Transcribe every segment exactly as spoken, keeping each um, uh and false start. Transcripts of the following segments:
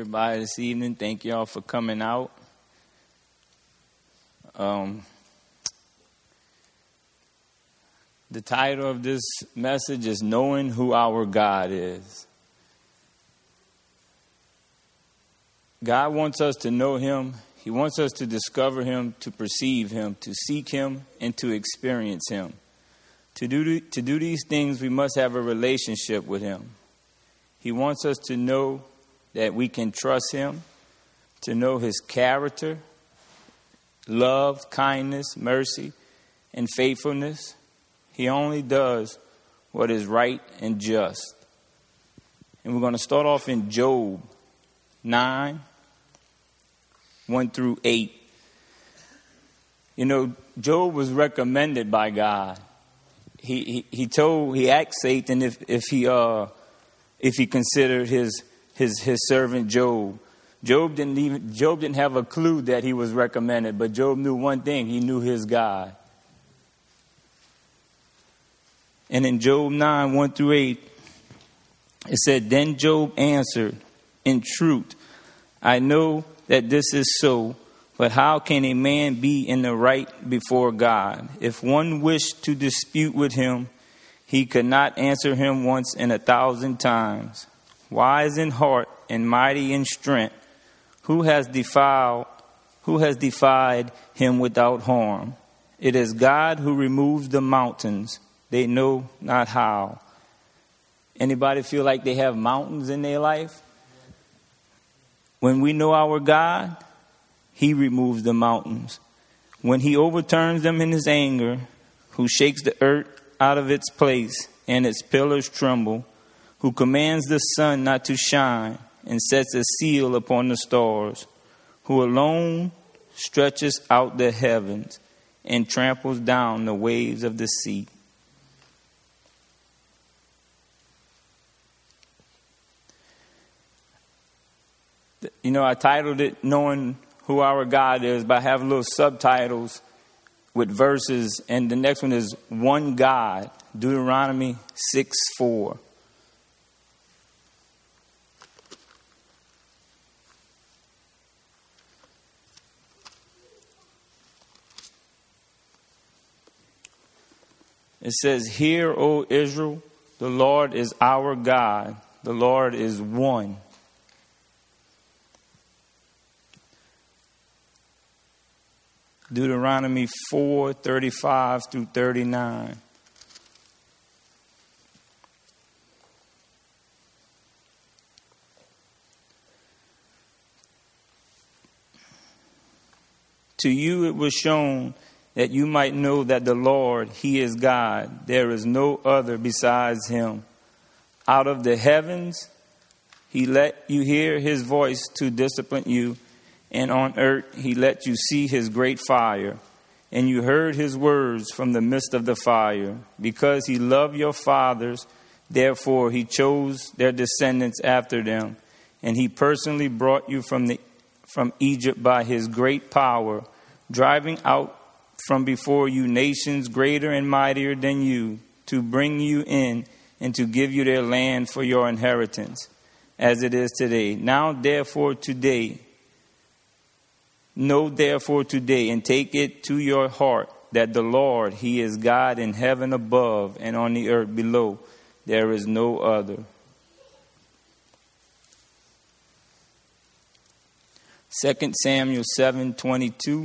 everybody this evening. Thank y'all for coming out. Um, the title of this message is Knowing Who Our God Is. God wants us to know Him. He wants us to discover Him, to perceive Him, to seek Him, and to experience Him. To do, to do these things, we must have a relationship with Him. He wants us to know that we can trust Him, to know His character, love, kindness, mercy, and faithfulness. He only does what is right and just. And we're going to start off in Job nine, one through eight. You know, Job was recommended by God. He he, he told, he asked Satan if, if he uh if he considered his his his servant Job. Job didn't even Job didn't have a clue that he was recommended, but Job knew one thing: he knew his God. And in Job nine, one through eight, it said, "Then Job answered, 'In truth, I know that this is so, but how can a man be in the right before God? If one wished to dispute with him, he could not answer him once in a thousand times. Wise in heart and mighty in strength, who has defiled, who has defied him without harm? It is God who removes the mountains. They know not how.'" Anybody feel like they have mountains in their life? When we know our God, He removes the mountains. When He overturns them in His anger, who shakes the earth out of its place and its pillars tremble, who commands the sun not to shine and sets a seal upon the stars, who alone stretches out the heavens and tramples down the waves of the sea. You know, I titled it Knowing Who Our God Is, but I have little subtitles with verses, and the next one is One God, Deuteronomy six four. It says, "Hear, O Israel, the Lord is our God, the Lord is one." Deuteronomy four thirty-five through thirty-nine. "To you it was shown that you might know that the Lord, He is God. There is no other besides Him. Out of the heavens He let you hear His voice to discipline you, and on earth He let you see His great fire, and you heard His words from the midst of the fire. Because He loved your fathers, therefore He chose their descendants after them, and He personally brought you from the from Egypt by His great power, driving out from before you nations greater and mightier than you, to bring you in and to give you their land for your inheritance, as it is today. Now therefore today, Know therefore today and take it to your heart that the Lord, He is God in heaven above and on the earth below. There is no other." Second Samuel seven twenty-two.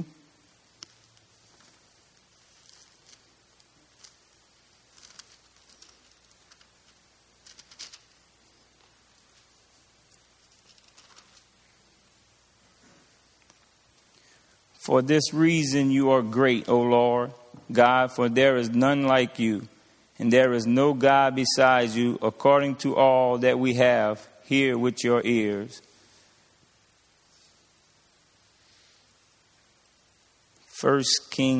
"For this reason you are great, O Lord God, for there is none like you, and there is no God besides you, according to all that we have. Hear with your ears." First Kings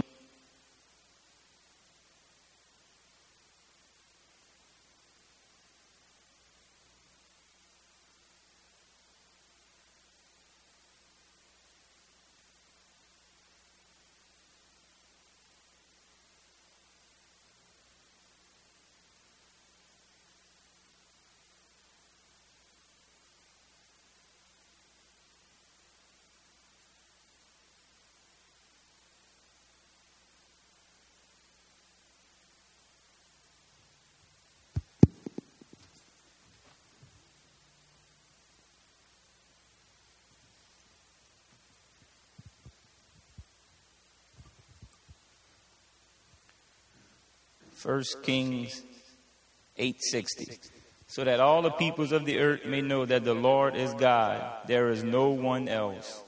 First Kings eight sixty. So that all the peoples of the earth may know that the Lord is God. There is no one else.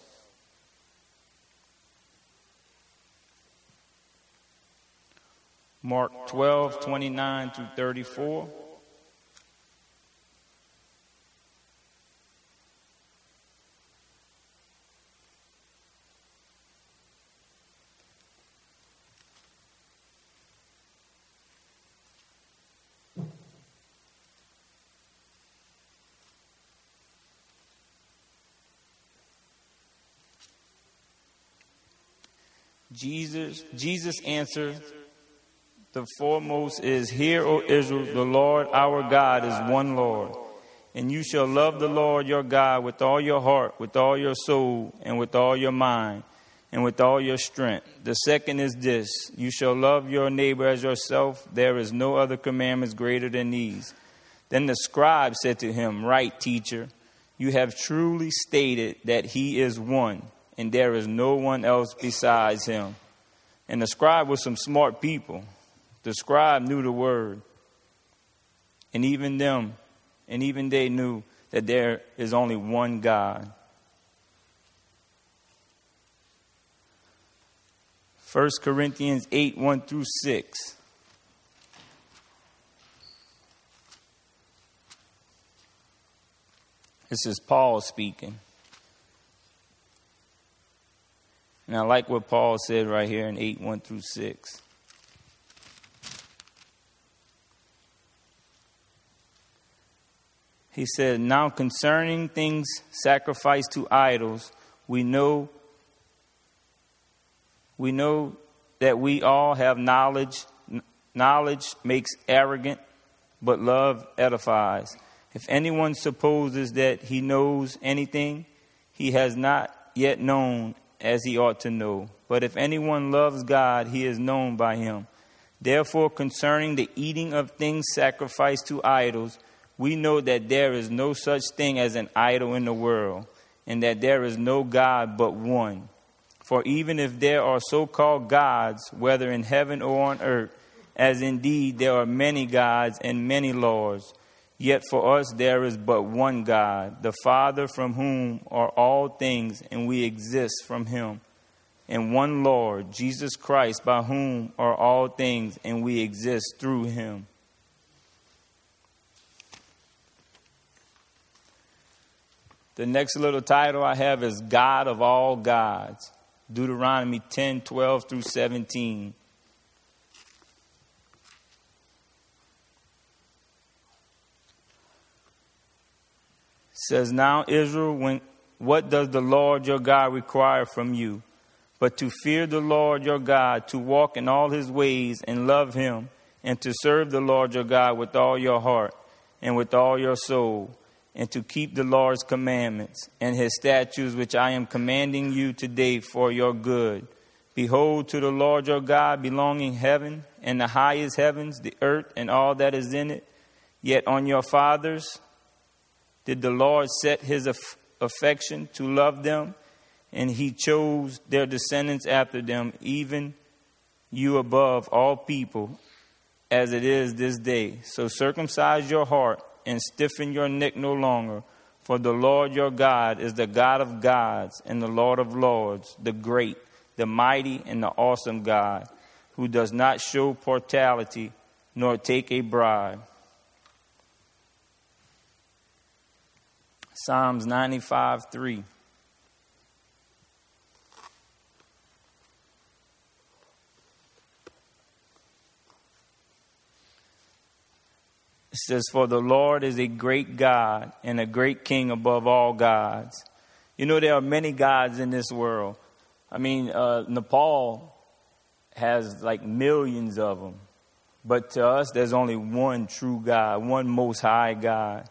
Mark twelve, twenty-nine through thirty-four. Jesus, Jesus answered, the foremost is, Hear, O Israel, the Lord our God is one Lord. And you shall love the Lord your God with all your heart, with all your soul, and with all your mind, and with all your strength. The second is this, you shall love your neighbor as yourself. There is no other commandments greater than these. Then the scribe said to him, Right, teacher, you have truly stated that he is one, and there is no one else besides him. And the scribe was some smart people. The scribe knew the word. And even them, and even they knew that there is only one God. First Corinthians eight, one through six. This is Paul speaking. And I like what Paul said right here in eight, one through six. He said, Now concerning things sacrificed to idols, we know, we know that we all have knowledge. Knowledge makes arrogant, but love edifies. If anyone supposes that he knows anything, he has not yet known as he ought to know. But if anyone loves God, he is known by him. Therefore, concerning the eating of things sacrificed to idols, we know that there is no such thing as an idol in the world, and that there is no God but one. For even if there are so-called gods, whether in heaven or on earth, as indeed there are many gods and many lords, yet for us there is but one God, the Father, from whom are all things, and we exist from him. And one Lord, Jesus Christ, by whom are all things, and we exist through him. The next little title I have is God of all gods. Deuteronomy ten, twelve through seventeen. It says, Now Israel, when, what does the Lord your God require from you? But to fear the Lord your God, to walk in all his ways and love him, and to serve the Lord your God with all your heart and with all your soul, and to keep the Lord's commandments and his statutes, which I am commanding you today for your good. Behold, to the Lord your God belonging heaven and the highest heavens, the earth and all that is in it. Yet on your fathers did the Lord set his aff- affection to love them, and he chose their descendants after them, even you above all people, as it is this day. So circumcise your heart and stiffen your neck no longer. For the Lord your God is the God of gods and the Lord of lords, the great, the mighty, and the awesome God, who does not show partiality nor take a bribe. Psalms ninety-five, three. It says, For the Lord is a great God and a great king above all gods. You know, there are many gods in this world. I mean, uh, Nepal has like millions of them. But to us, there's only one true God, one most high God.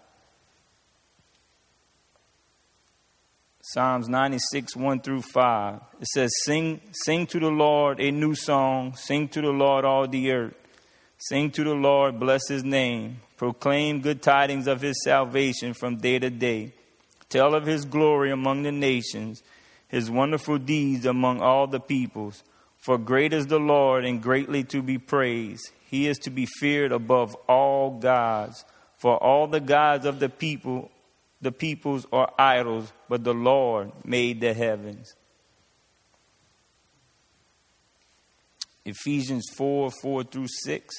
Psalms ninety-six, one through five. It says, Sing, sing to the Lord a new song. Sing to the Lord all the earth. Sing to the Lord, bless his name. Proclaim good tidings of his salvation from day to day. Tell of his glory among the nations, his wonderful deeds among all the peoples. For great is the Lord and greatly to be praised. He is to be feared above all gods. For all the gods of the people, the peoples are idols, but the Lord made the heavens. Ephesians four, four through six.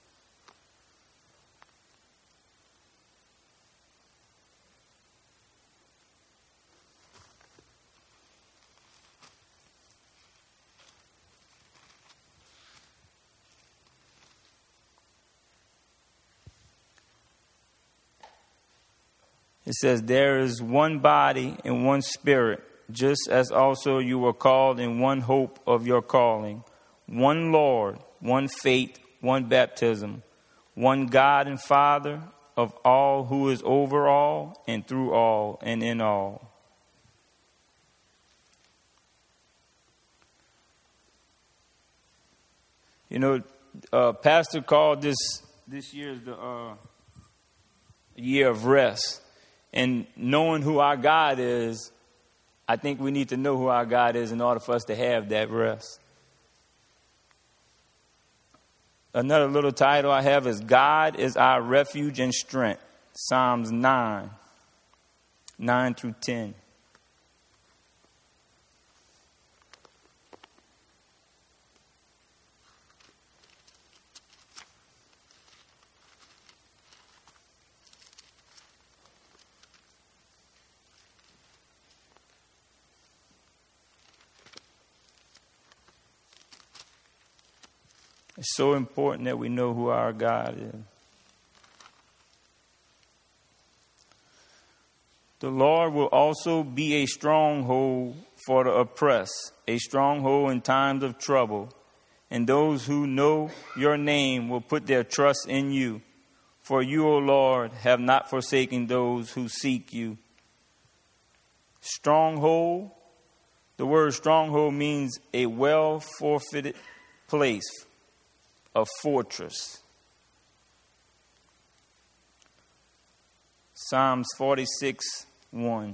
It says, there is one body and one spirit, just as also you were called in one hope of your calling. One Lord, one faith, one baptism, one God and Father of all, who is over all and through all and in all. You know, uh, Pastor called this this year the uh, year of rest. And knowing who our God is, I think we need to know who our God is in order for us to have that rest. Another little title I have is God is our refuge and strength. Psalms nine, nine through ten. It's so important that we know who our God is. The Lord will also be a stronghold for the oppressed, a stronghold in times of trouble. And those who know your name will put their trust in you. For you, O Lord, have not forsaken those who seek you. Stronghold, the word stronghold means a well-fortified place. A fortress. Psalms forty-six, one.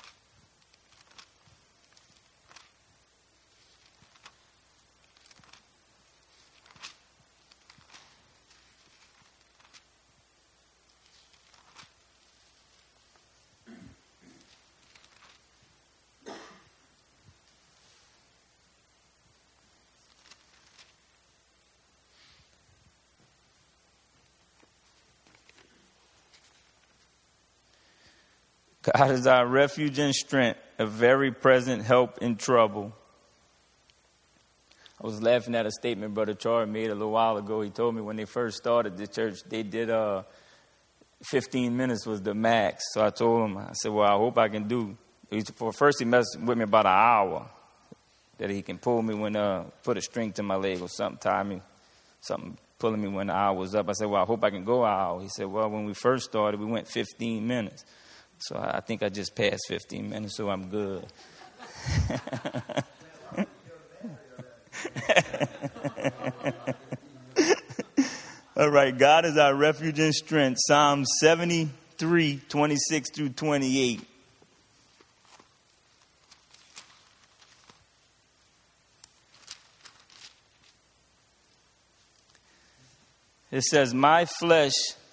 God is our refuge and strength, a very present help in trouble. I was laughing at a statement Brother Charlie made a little while ago. He told me when they first started the church, they did uh, fifteen minutes was the max. So I told him, I said, well, I hope I can do. He, for first, he messed with me about an hour, that he can pull me when, uh, put a string to my leg or something, tie me, something pulling me when the hour was up. I said, well, I hope I can go an hour. He said, well, when we first started, we went fifteen minutes. So I think I just passed fifteen minutes, so I'm good. All right, God is our refuge and strength. Psalm seventy-three, twenty-six through twenty-eight. It says, my flesh...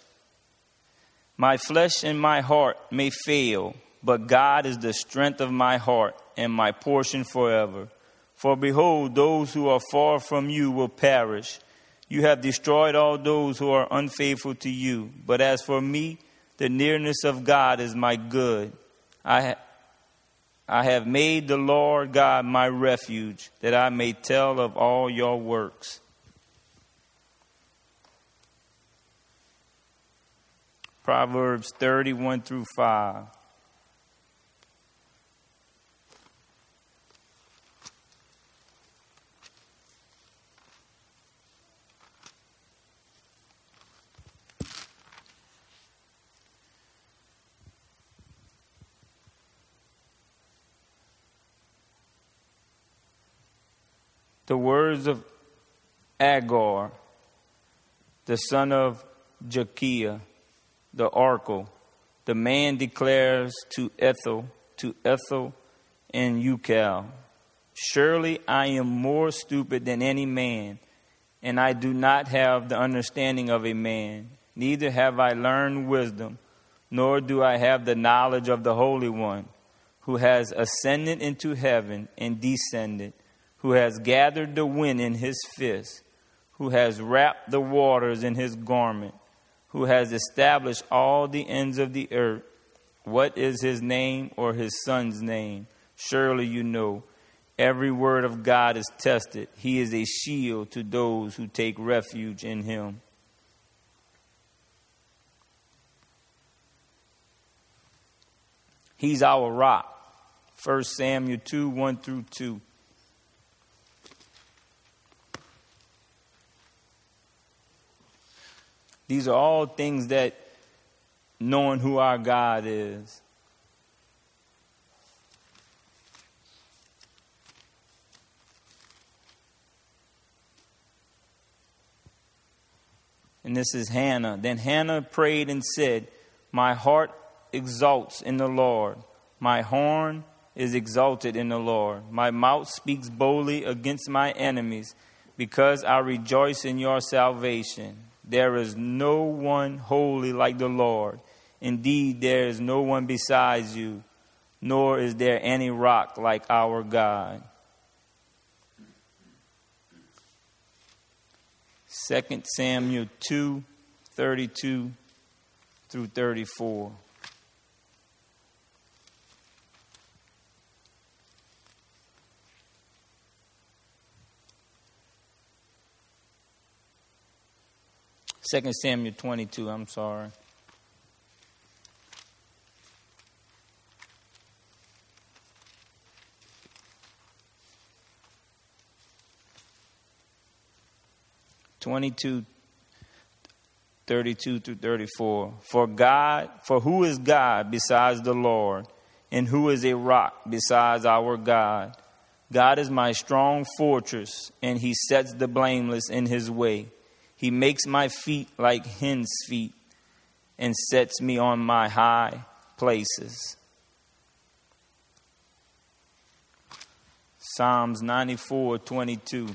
My flesh and my heart may fail, but God is the strength of my heart and my portion forever. For behold, those who are far from you will perish. You have destroyed all those who are unfaithful to you. But as for me, the nearness of God is my good. I, ha- I have made the Lord God my refuge, that I may tell of all your works. Proverbs thirty, one through five. The words of Agar, the son of Jakiah, the oracle, the man declares to Ethel, to Ethel and Ucal, surely I am more stupid than any man, and I do not have the understanding of a man, neither have I learned wisdom, nor do I have the knowledge of the Holy One, who has ascended into heaven and descended, who has gathered the wind in his fist, who has wrapped the waters in his garment, who has established all the ends of the earth. What is his name or his son's name? Surely you know. Every word of God is tested. He is a shield to those who take refuge in him. He's our rock. First Samuel two, one through two. These are all things that knowing who our God is. And this is Hannah. Then Hannah prayed and said, my heart exalts in the Lord. My horn is exalted in the Lord. My mouth speaks boldly against my enemies, because I rejoice in your salvation. There is no one holy like the Lord. Indeed, there is no one besides you, nor is there any rock like our God. Second Samuel two, thirty-two through thirty-four. Second Samuel twenty-two, I'm sorry. twenty-two, thirty-two through thirty-four. For God, for who is God besides the Lord? And who is a rock besides our God? God is my strong fortress, and he sets the blameless in his way. He makes my feet like hen's feet and sets me on my high places. Psalms ninety-four, twenty-two.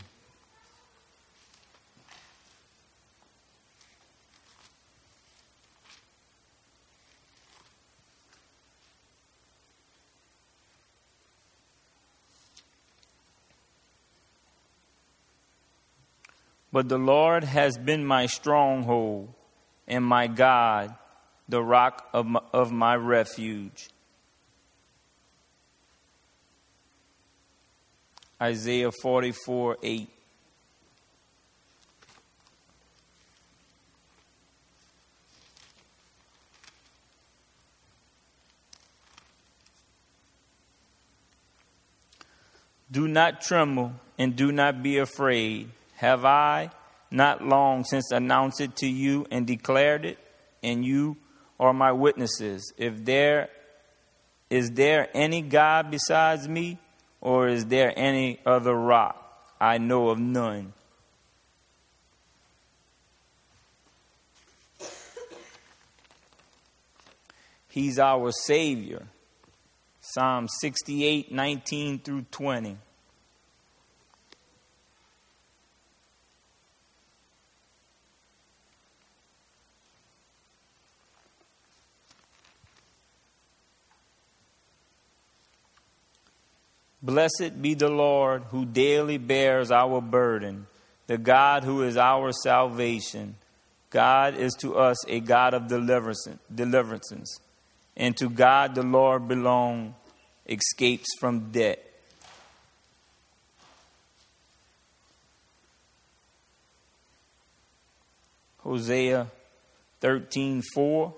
But the Lord has been my stronghold and my God, the rock of my, of my refuge. Isaiah forty-four, eight. Do not tremble and do not be afraid. Have I not long since announced it to you and declared it? And you are my witnesses. If there is there any God besides me, or is there any other rock? I know of none. He's our Savior. Psalm sixty-eight, nineteen through twenty. Blessed be the Lord who daily bears our burden, the God who is our salvation. God is to us a God of deliverances, and to God the Lord belong escapes from debt. Hosea thirteen, four.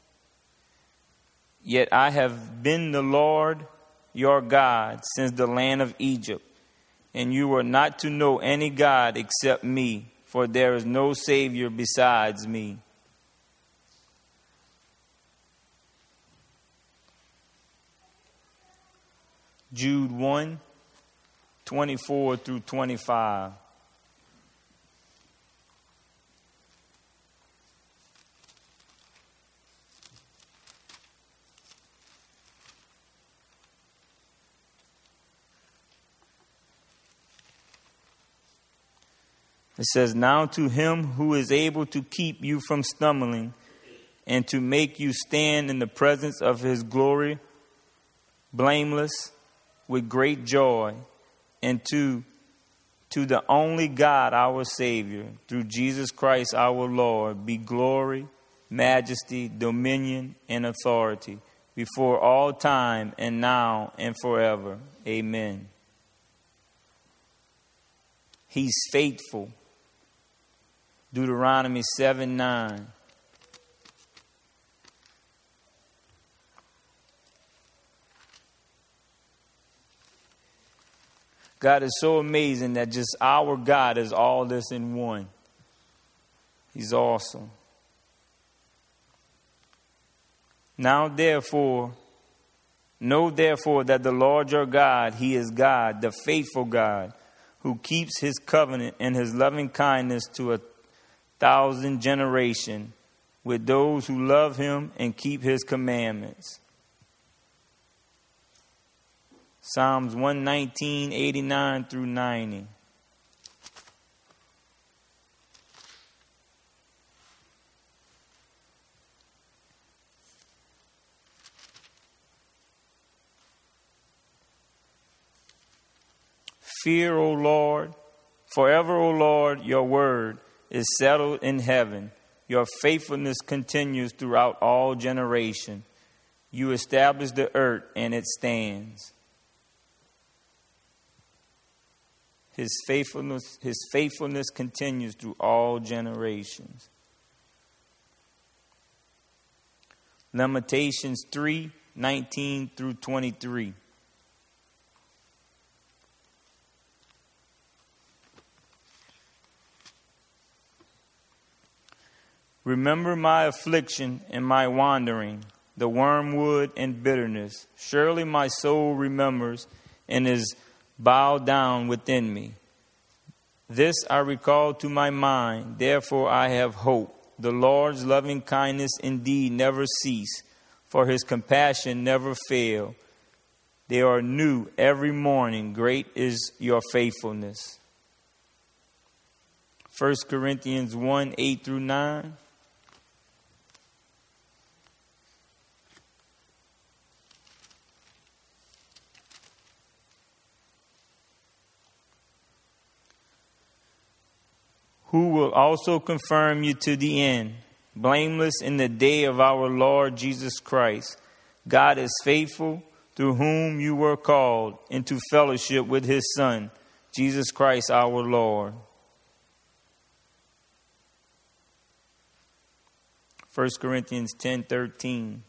Yet I have been the Lord your God since the land of Egypt, and you are not to know any God except me, for there is no Savior besides me. Jude one, twenty-four through twenty-five. It says, now to him who is able to keep you from stumbling and to make you stand in the presence of his glory, blameless, with great joy, and to, to the only God, our Savior, through Jesus Christ our Lord, be glory, majesty, dominion, and authority before all time and now and forever. Amen. He's faithful. Deuteronomy seven nine. God is so amazing that just our God is all this in one. He's awesome. Now therefore, know therefore that the Lord your God, he is God, the faithful God, who keeps his covenant and his loving kindness to a thousand generations with those who love him and keep his commandments. Psalms one nineteen, eighty-nine through ninety. Fear, O Lord, forever, O Lord, your word is settled in heaven. Your faithfulness continues throughout all generation. You establish the earth and it stands. His faithfulness, his faithfulness continues through all generations. Lamentations three, nineteen through twenty-three. Remember my affliction and my wandering, the wormwood and bitterness. Surely my soul remembers and is bowed down within me. This I recall to my mind, therefore I have hope. The Lord's loving kindness indeed never cease, for his compassion never fail. They are new every morning. Great is your faithfulness. First Corinthians one, eight through nine. Who will also confirm you to the end, blameless in the day of our Lord Jesus Christ. God is faithful, through whom you were called into fellowship with his Son, Jesus Christ our Lord. First Corinthians ten thirteen.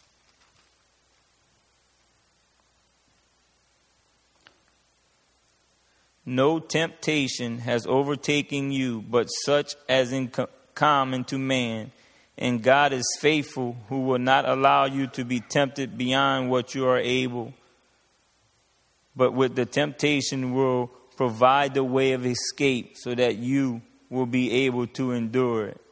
No temptation has overtaken you, but such as is common to man. And God is faithful, who will not allow you to be tempted beyond what you are able, but with the temptation will provide the way of escape so that you will be able to endure it.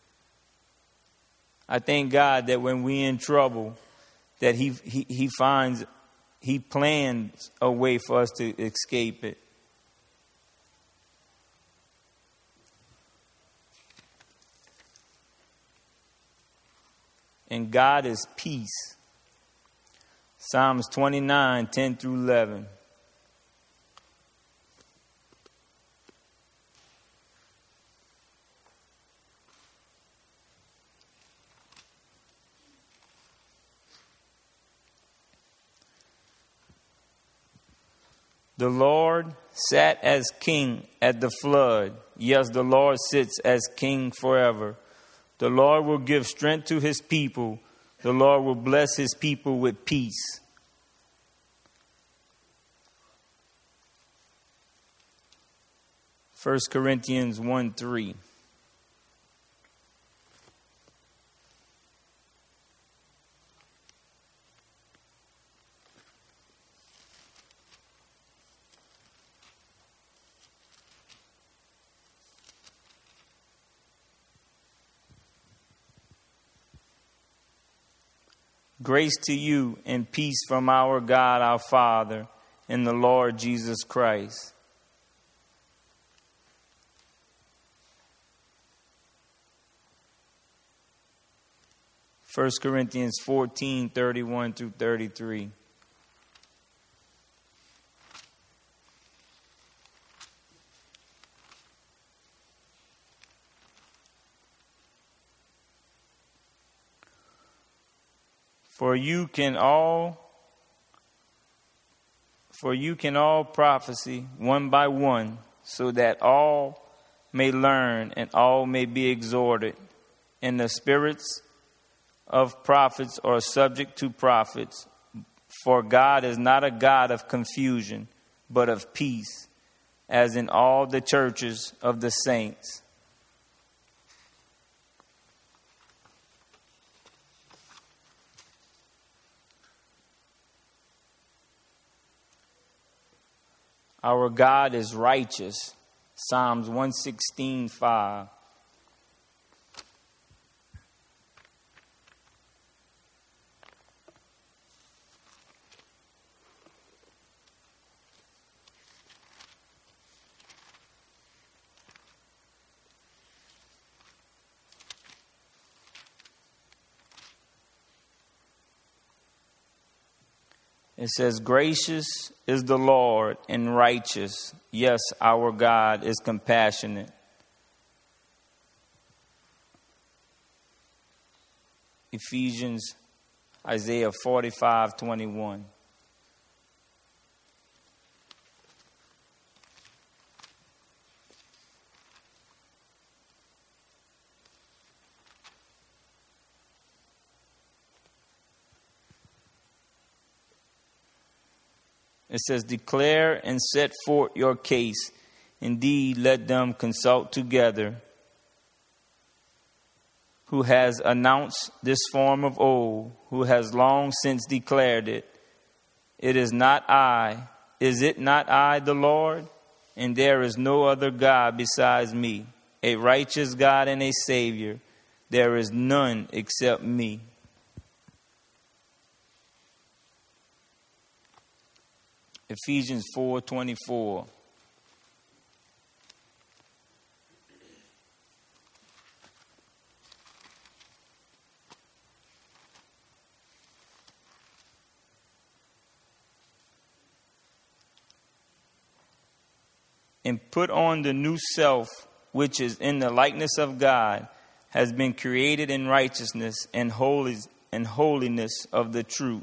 I thank God that when we're in trouble, that he, he, he finds, he plans a way for us to escape it. And God is peace. Psalms twenty-nine, ten through eleven. The Lord sat as king at the flood. Yes, the Lord sits as king forever. The Lord will give strength to his people. The Lord will bless his people with peace. First Corinthians one three. Grace to you and peace from our God, our Father, and the Lord Jesus Christ. First Corinthians fourteen, thirty-one through thirty-three. For you can all For you can all prophesy one by one, so that all may learn and all may be exhorted. And the spirits of prophets are subject to prophets. For God is not a God of confusion, but of peace, as in all the churches of the saints. Our God is righteous. Psalms one sixteen, five. It says, gracious is the Lord and righteous. Yes, our God is compassionate. Ephesians, Isaiah forty-five, twenty-one. It says, declare and set forth your case. Indeed, let them consult together. Who has announced this form of old, who has long since declared it. It is not I, is it not I, the Lord? And there is no other God besides me, a righteous God and a Savior. There is none except me. Ephesians four twenty-four. And put on the new self, which is in the likeness of God, has been created in righteousness and holy and holiness of the truth.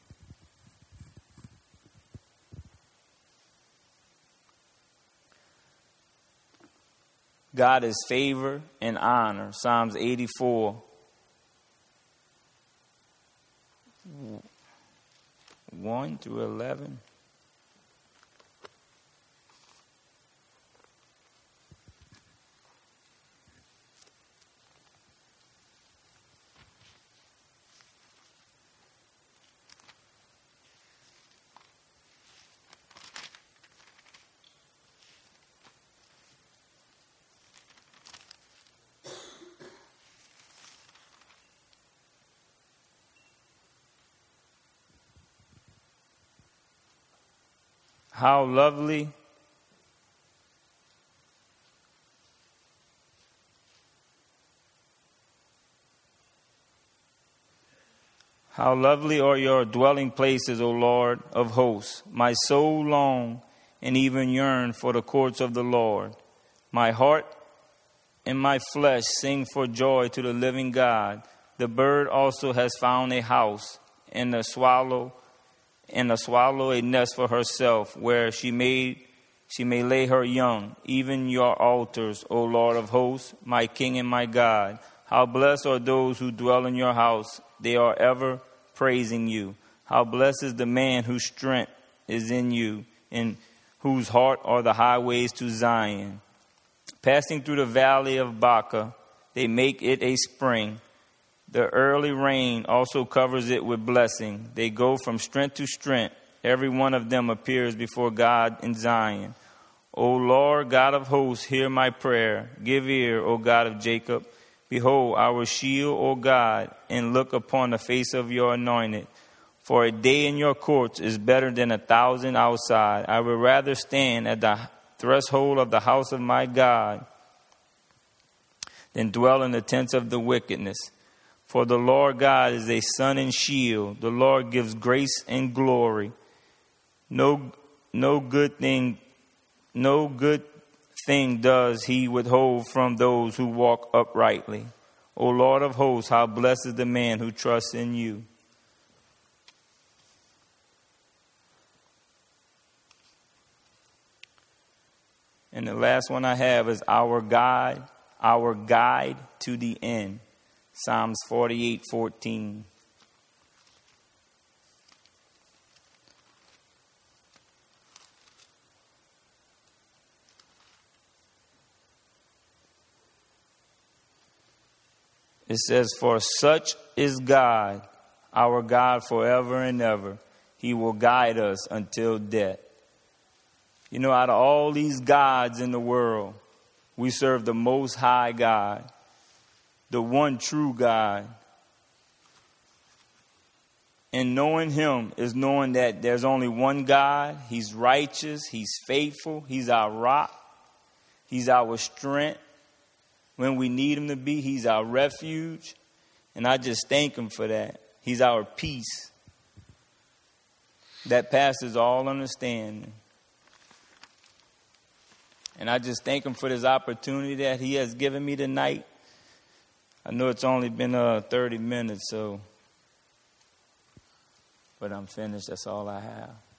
God is favor and honor. Psalms eighty-four. one through eleven. How lovely How lovely are your dwelling places, O Lord of hosts. My soul long and even yearn for the courts of the Lord. My heart and my flesh sing for joy to the living God. The bird also has found a house, and the swallow and the swallow a nest for herself, where she may she may lay her young. Even your altars, O Lord of hosts, my King and my God. How blessed are those who dwell in your house. They are ever praising you. How blessed is the man whose strength is in you, in whose heart are the highways to Zion. Passing through the valley of Baca, they make it a spring. The early rain also covers it with blessing. They go from strength to strength. Every one of them appears before God in Zion. O Lord, God of hosts, hear my prayer. Give ear, O God of Jacob. Behold, our shield, O God, and look upon the face of your anointed. For a day in your courts is better than a thousand outside. I would rather stand at the threshold of the house of my God than dwell in the tents of the wickedness. For the Lord God is a sun and shield. The Lord gives grace and glory. No, no good thing, no good thing does he withhold from those who walk uprightly. O Lord of hosts, how blessed is the man who trusts in you. And the last one I have is our guide, our guide to the end. Psalms forty-eight fourteen. It says, for such is God, our God forever and ever. He will guide us until death. You know, out of all these gods in the world, we serve the Most High God, the one true God. And knowing him is knowing that there's only one God. He's righteous. He's faithful. He's our rock. He's our strength. When we need him to be, he's our refuge. And I just thank him for that. He's our peace that passes all understanding. And I just thank him for this opportunity that he has given me tonight. I know it's only been uh, thirty minutes, so, but I'm finished. That's all I have.